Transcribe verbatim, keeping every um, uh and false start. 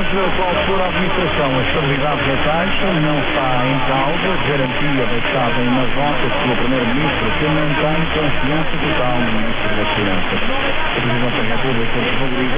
seja qual for a administração, a estabilidade da taxa não está em causa, garantia deixada em umas notas pelo Primeiro-Ministro, que mantém confiança total no Ministro das Finanças. O Presidente da República desvaloriza